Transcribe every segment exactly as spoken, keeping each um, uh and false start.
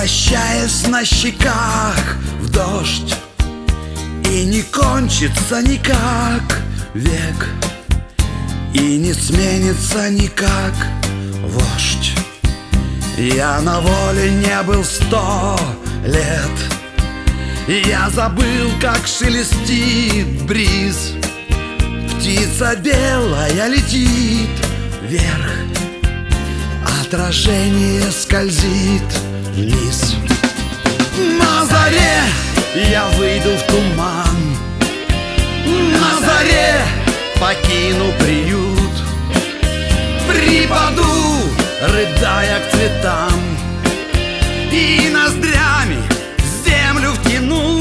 прощаясь на щеках в дождь, и не кончится никак век, и не сменится никак вождь. Я на воле не был сто лет, и я забыл, как шелестит бриз. Птица белая летит вверх, отражение скользит вниз. На заре я выйду в туман, на заре покину приют, припаду, рыдая к цветам, и ноздрями землю втяну.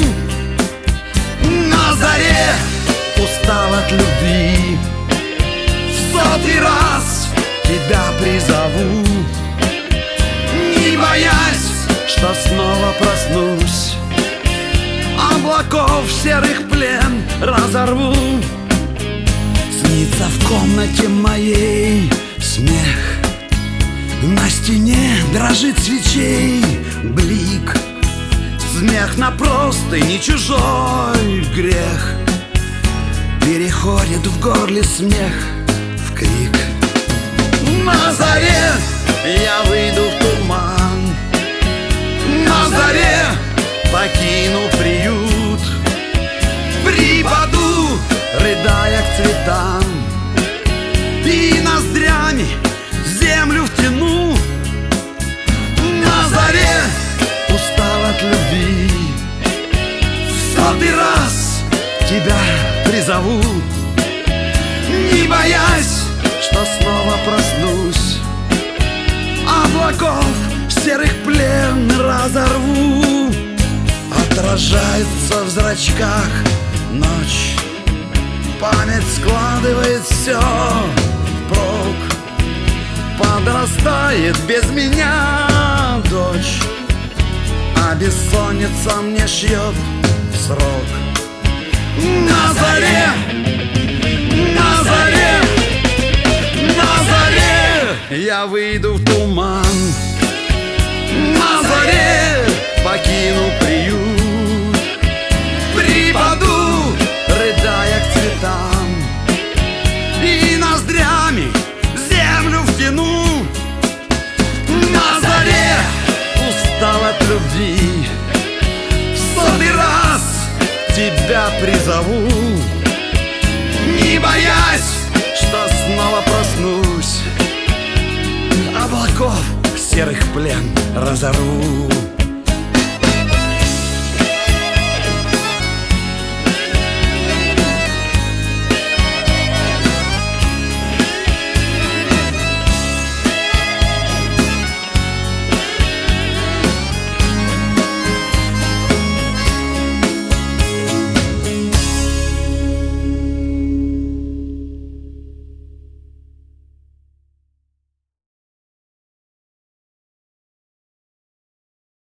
На заре устал от любви, в сотый раз тебя призову, не боясь, что снова проснусь, облаков серых плен разорву. Снится в комнате моей смех, на стене дрожит свечей блик. Смех на простыни чужой грех переходит в горле смех в крик. На заре я выйду в туман, на заре покину приют, припаду, рыдая к цветам, и ноздрями землю втяну. На заре устал от любви, в сотый раз тебя призову, не боясь, что снова проснусь, облаков серых плен разорву. Отражается в зрачках ночь, память складывает все впрок. Подрастает без меня дочь, а бессонница мне шьет срок. На заре, на заре, на заре я выйду в туман, на заре покину приют, припаду, рыдая к цветам, и ноздрями землю втяну. На заре устал от любви, в сотый раз тебя призову, не боясь, что снова проснусь, облаков серых плен разорву.